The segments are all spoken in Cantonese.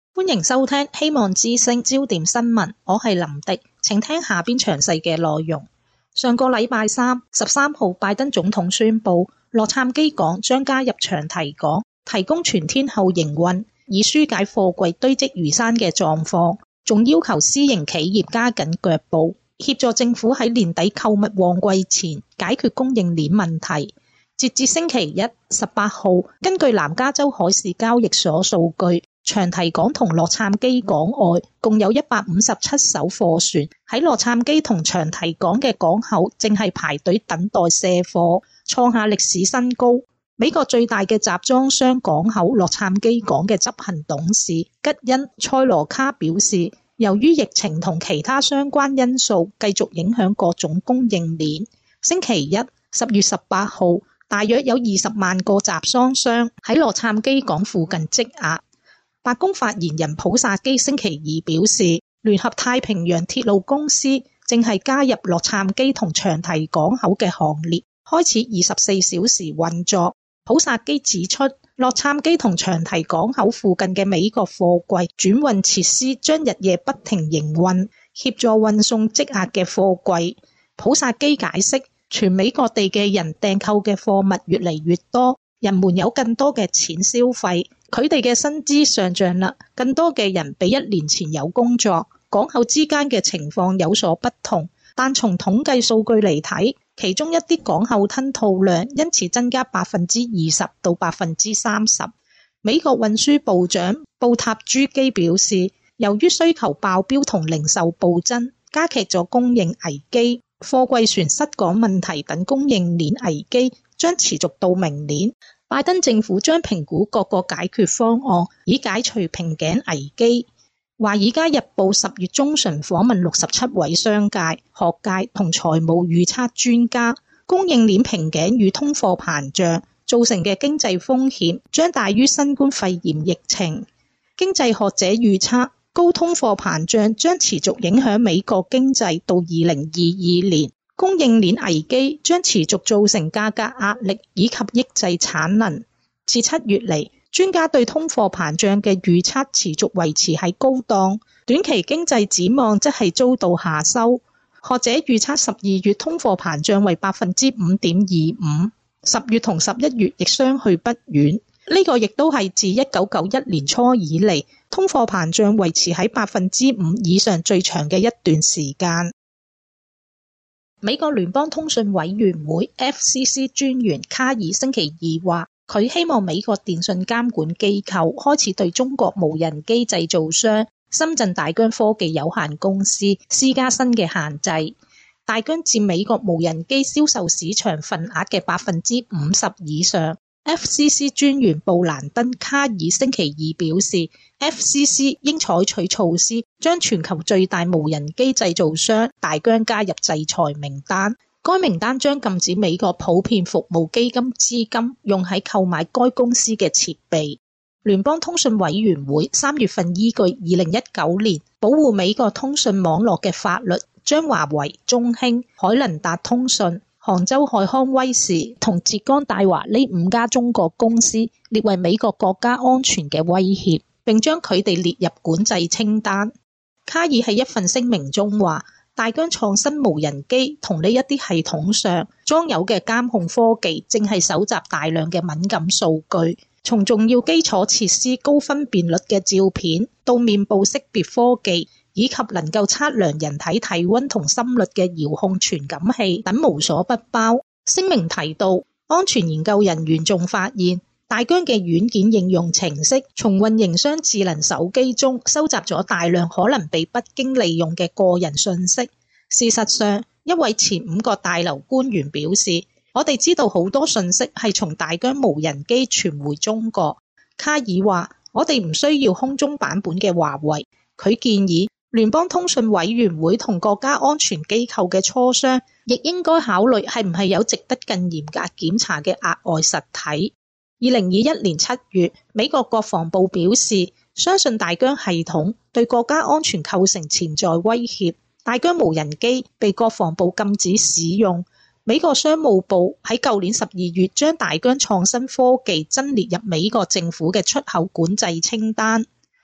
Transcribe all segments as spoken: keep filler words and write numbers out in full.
歡迎收聽希望之聲焦點新聞，我係林迪，請聽下邊詳細嘅內容。上個禮拜三，十三號，拜登總統宣布，洛杉磯港將加入長堤港，提供全天候營運，以紓解貨櫃堆積如山嘅狀況，仲要求私營企業加緊腳步，協助政府喺年底購物旺季前解決供應鏈問題。截至星期一，十八號，根據南加州海事交易所數據，長堤港同洛杉磯港外共有一百五十七艘貨船喺洛杉磯同長堤港嘅港口正係排隊等待卸貨，創下歷史新高。美國最大嘅集裝箱港口洛杉磯港嘅執行董事吉恩塞羅卡表示，由於疫情同其他相關因素繼續影響各種供應鏈，星期一，十月十八號，大約有二十萬個集裝箱喺洛杉磯港附近積壓。白宮發言人普薩基星期二表示，聯合太平洋鐵路公司正係加入洛杉磯同長堤港口嘅行列，開始二十四小時運作。普薩基指出，洛杉磯同長堤港口附近嘅美國貨櫃轉運設施將日夜不停營運，協助運送積壓嘅貨櫃。普薩基解釋，全美各地嘅人訂購嘅貨物越嚟越多，人們有更多嘅錢消費，佢哋嘅薪資上漲啦，更多嘅人比一年前有工作。港口之間嘅情況有所不同，但從統計數據嚟睇，其中一啲港口吞吐量因此增加百分之二十到百分之三十。美國運輸部長布塔朱基表示，由於需求爆標同零售暴增，加劇咗供應危機，貨櫃船失港問題等供應鏈危機將持續到明年。拜登政府將評估各個解決方案，以解除瓶頸危機。華爾街日報十月中旬訪問六十七位商界、學界同財務預測專家，供應鏈瓶頸與通貨膨脹造成嘅經濟風險將大於新冠肺炎疫情。經濟學者預測，高通貨膨脹將持續影響美國經濟到二零二二年。供應鏈危機將持續造成價格壓力以及抑制產能。自七月嚟，專家對通貨膨脹嘅預測持續維持喺高檔，短期經濟展望則係遭到下修。學者預測十二月通貨膨脹為百分之五點二五，十月同十一月亦相去不遠。呢個亦都係自一九九一年初以嚟，通貨膨脹維持喺百分之五以上最長嘅一段時間。美國聯邦通訊委員會 F C C 專員卡爾星期二話，佢希望美國電信監管機構開始對中國無人機製造商深圳大疆科技有限公司施加新嘅限制。大疆佔美國無人機銷售市場份額嘅百分之五十以上。F C C 專員布蘭登卡爾星期二表示， F C C 應採取措施，將全球最大無人機製造商大疆加入制裁名單。該名單將禁止美國普遍服務基金資金用喺購買該公司嘅設備。聯邦通訊委員會三月份依據二零一九年保護美國通訊網絡嘅法律，將華為、中興、海能達通訊、杭州海康威視同浙江大華呢五家中國公司列為美國國家安全嘅威脅，並將佢哋列入管制清單。卡爾喺一份聲明中話，大疆創新無人機同呢一啲系統上裝有嘅監控科技正係搜集大量嘅敏感數據，從重要基礎設施高分辨率嘅照片到面部識別科技，以及能夠測量人體體溫同心率嘅遙控傳感器等無所不包。聲明提到，安全研究人員仲發現，大疆嘅軟件應用程式從運營商智能手機中收集咗大量可能被北京利用嘅個人信息。事實上，一位前五角大樓官員表示，我哋知道好多信息係從大疆無人機傳回中國。卡爾話，我哋唔需要空中版本嘅華為。佢建議聯邦通訊委員會同國家安全機構嘅磋商，亦應該考慮係唔係有值得更嚴格檢查嘅額外實體。二零二一年七月，美國國防部表示，相信大疆系統對國家安全構成潛在威脅。大疆無人機被國防部禁止使用。美國商務部喺舊年十二月將大疆創新科技增列入美國政府嘅出口管制清單。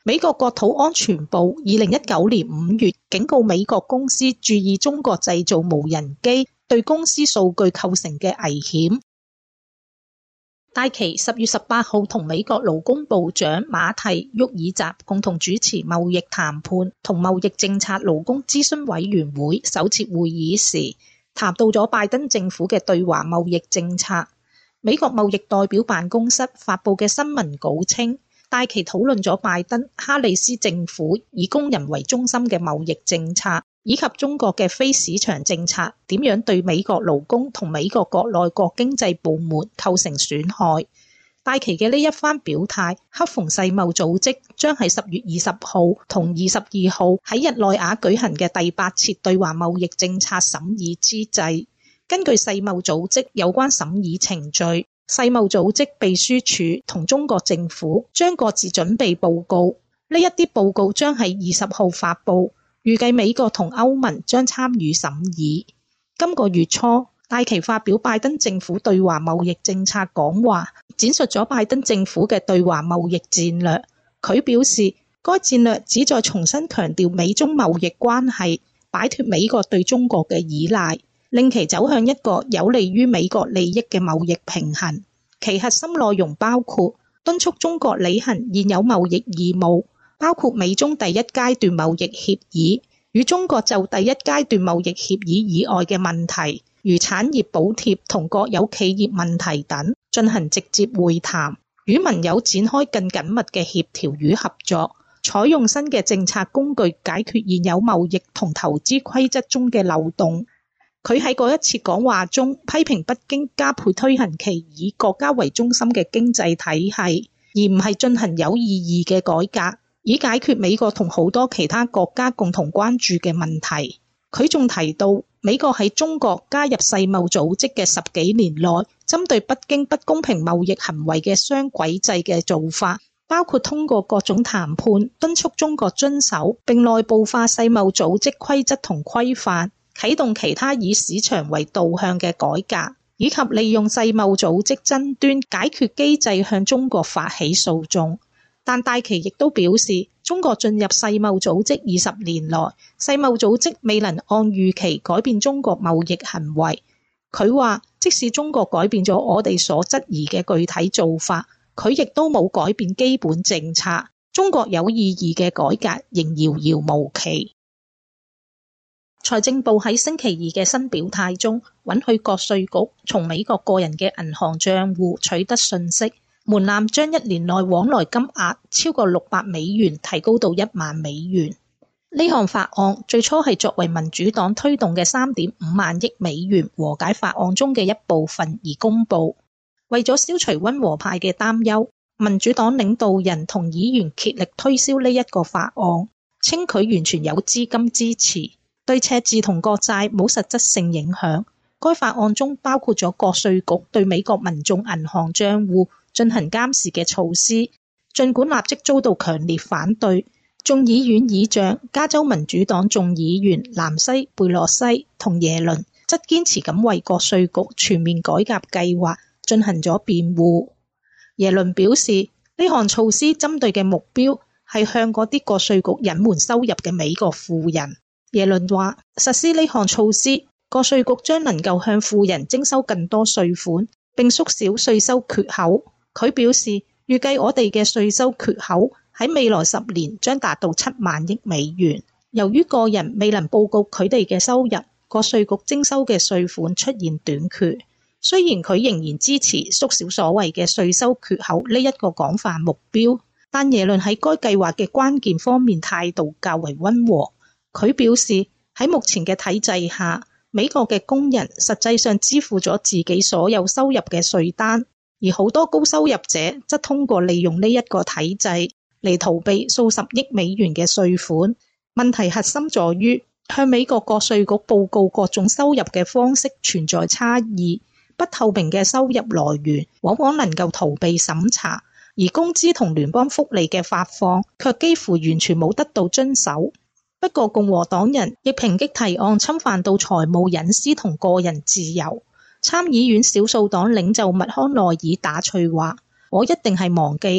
美國國土安全部二零一九年五月警告美國公司注意中國製造無人機對公司數據構成嘅危險。戴琪十月十八號同美國勞工部長馬蒂沃爾澤共同主持貿易談判同貿易政策勞工諮詢委員會首次會議時，談到咗拜登政府嘅對華貿易政策。美國貿易代表辦公室發佈嘅新聞稿稱，戴琪討論咗拜登、哈里斯政府以工人為中心嘅貿易政策，以及中國嘅非市場政策點樣對美國勞工同美國國內各經濟部門構成損害。戴琪嘅呢一番表態，恰逢世貿組織將喺十月二十號同二十二號喺日內瓦舉行嘅第八次對華貿易政策審議之際。根據世貿組織有關審議程序，世貿組織秘書處同中國政府將各自準備報告，呢一啲報告將喺二十號發布，預計美國同歐盟將參與審議。今個月初，戴琪發表拜登政府對華貿易政策講話，展述咗拜登政府嘅對華貿易戰略。佢表示，該戰略旨在重新強調美中貿易關係，擺脫美國對中國嘅依賴，令其走向一個有利於美國利益嘅貿易平衡。其核心內容包括敦促中國履行現有貿易義務，包括美中第一階段貿易協議，與中國就第一階段貿易協議以外嘅問題，如產業補貼同國有企業問題等，進行直接會談，與盟友展開更緊密嘅協調與合作，採用新嘅政策工具解決現有貿易同投資規則中嘅漏洞。佢喺嗰一次講話中批評北京加倍推行其以國家為中心嘅經濟體系，而唔係進行有意義嘅改革，以解決美國同好多其他國家共同關注嘅問題。佢仲提到，美國喺中國加入世貿組織嘅十幾年內，針對北京不公平貿易行為嘅雙軌制嘅做法，包括通過各種談判敦促中國遵守並內部化世貿組織規則同規範，啟動其他以市場為導向嘅改革，以及利用世貿組織爭端解決機制向中國發起訴訟。但戴琪亦都表示，中國進入世貿組織二十年來，世貿組織未能按預期改變中國貿易行為。佢話，即使中國改變咗我哋所質疑嘅具體做法，佢亦都冇改變基本政策。中國有意義嘅改革仍遙遙無期。財政部喺星期二嘅新表態中，允許國稅局從美國個人嘅銀行賬戶取得信息，門檻將一年內往來金額超過六百美元提高到一萬美元。呢項法案最初係作為民主黨推動嘅三點五萬億美元和解法案中嘅一部分而公佈。為咗消除溫和派嘅擔憂，民主黨領導人同議員竭力推銷呢一個法案，稱佢完全有資金支持，對赤字同國債冇實質性影響。該法案中包括咗國稅局對美國民眾銀行賬戶進行監視嘅措施，儘管立即遭到強烈反對。眾議院議長、加州民主黨眾議員南西貝洛西同耶倫則堅持咁為國稅局全面改革計劃進行咗辯護。耶倫表示，呢項措施針對嘅目標係向嗰啲國稅局隱瞞收入嘅美國富人。耶倫話，實施呢項措施，國稅局將能夠向富人徵收更多稅款，並縮小稅收缺口。佢表示，預計我哋嘅稅收缺口喺未來十年將達到七萬億美元。由於個人未能報告佢哋嘅收入，國稅局徵收嘅稅款出現短缺。雖然佢仍然支持縮小所謂嘅稅收缺口呢一個廣泛目標，但耶倫喺該計劃嘅關鍵方面態度較為溫和。佢表示，喺目前嘅體制下，美國嘅工人實際上支付咗自己所有收入嘅稅單，而好多高收入者則通過利用呢一個體制嚟逃避數十億美元嘅稅款。問題核心在於向美國國稅局報告各種收入嘅方式存在差異，不透明嘅收入來源往往能夠逃避審查，而工資同聯邦福利嘅發放卻幾乎完全冇得到遵守。不過共和黨人亦抨擊提案侵犯到財務隱私同個人自由。參議院少數黨領袖麥康奈爾打趣話，我一定係忘記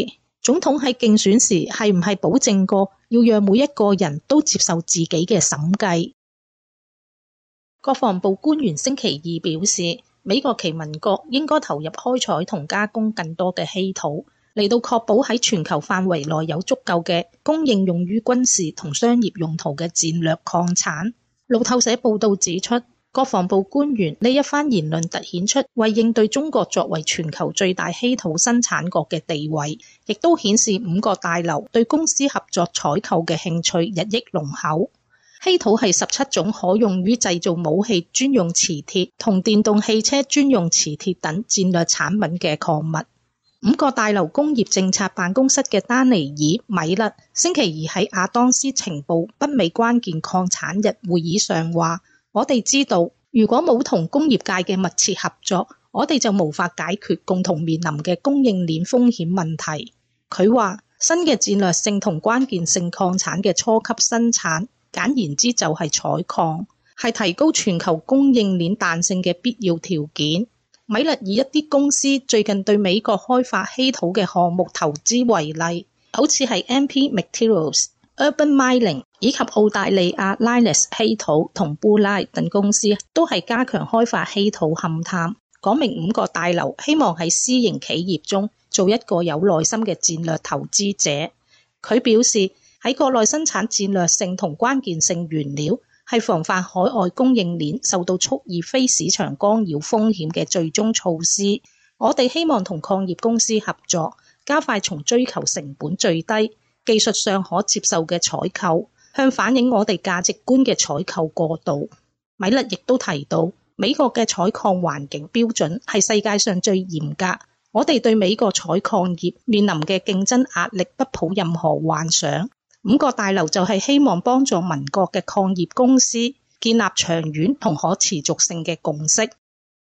總統喺競選時係唔係保證過要讓每一個人都接受自己嘅審計？國防部官員星期二表示，美國期民國應該投入開採同加工更多嘅稀土，嚟到確保喺全球範圍內有足夠嘅供應用於軍事同商業用途嘅戰略礦產。路透社報道指出，國防部官員呢一番言論凸顯出為應對中國作為全球最大稀土生產國嘅地位，亦都顯示五角大樓對公司合作採購嘅興趣日益濃厚。稀土係十七種可用於製造武器專用磁鐵同電動汽車專用磁鐵等戰略產品嘅礦物。五角大樓工業政策辦公室嘅丹尼爾米勒星期二喺亞當斯情報北美關鍵礦產日會議上話，我哋知道，如果冇同工業界嘅密切合作，我哋就無法解決共同面臨嘅供應鏈風險問題。佢話，新嘅戰略性同關鍵性礦產嘅初級生產，簡言之就係採礦，係提高全球供應鏈彈性嘅必要條件。米勒以一啲公司最近對美國開發稀土嘅項目投資為例，好似係 M P Materials、Urban Mining 以及澳大利亞 Lynas 稀土同 Bullite 等公司都係加強開發稀土勘探，講明五角大樓希望喺私營企業中做一個有耐心嘅戰略投資者。佢表示，喺國內生產戰略性同關鍵性原料係防範海外供應鏈受到蓄意非市場干擾風險嘅最終措施。我哋希望同礦業公司合作，加快從追求成本最低、技術上可接受嘅採購，向反映我哋價值觀嘅採購過渡。米勒亦都提到，美國嘅採礦環境標準係世界上最嚴格，我哋對美國採礦業面臨嘅競爭壓力不抱任何幻想。五角大樓就係希望幫助民國嘅礦業公司建立長遠同可持續性嘅共識。